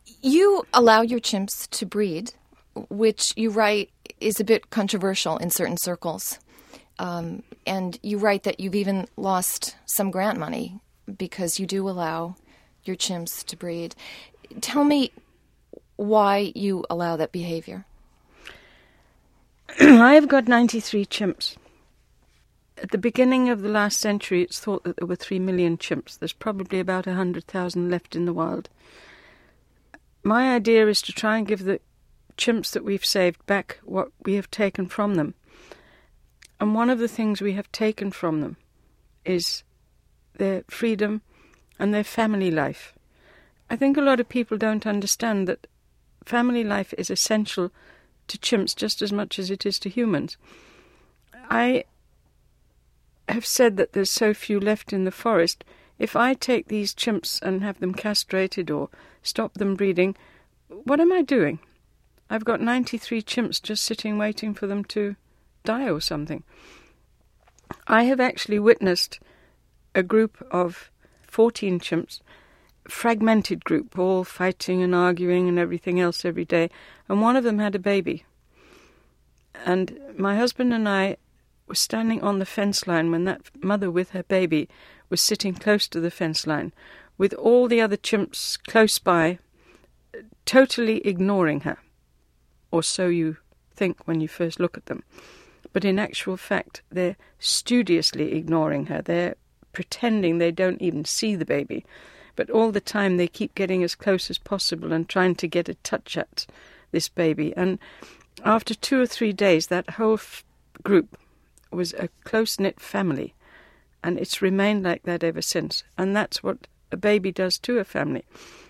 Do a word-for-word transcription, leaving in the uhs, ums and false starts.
You allow your chimps to breed, which you write is a bit controversial in certain circles. Um, and you write that you've even lost some grant money because you do allow your chimps to breed. Tell me why you allow that behavior. I've got ninety-three chimps. At the beginning of the last century, it's thought that there were three million chimps. There's probably about one hundred thousand left in the wild. My idea is to try and give the chimps that we've saved back what we have taken from them. And one of the things we have taken from them is their freedom and their family life. I think a lot of people don't understand that family life is essential to chimps just as much as it is to humans. I have said that there's so few left in the forest. If I take these chimps and have them castrated or stop them breeding, what am I doing? I've got ninety-three chimps just sitting waiting for them to die or something. I have actually witnessed a group of fourteen chimps, fragmented group, all fighting and arguing and everything else every day, and one of them had a baby. And my husband and I were standing on the fence line when that mother with her baby was sitting close to the fence line, with all the other chimps close by, totally ignoring her. Or so you think when you first look at them. But in actual fact, they're studiously ignoring her. They're pretending they don't even see the baby. But all the time they keep getting as close as possible and trying to get a touch at this baby. And after two or three days, that whole f- group was a close-knit family. And it's remained like that ever since. And that's what a baby does to a family.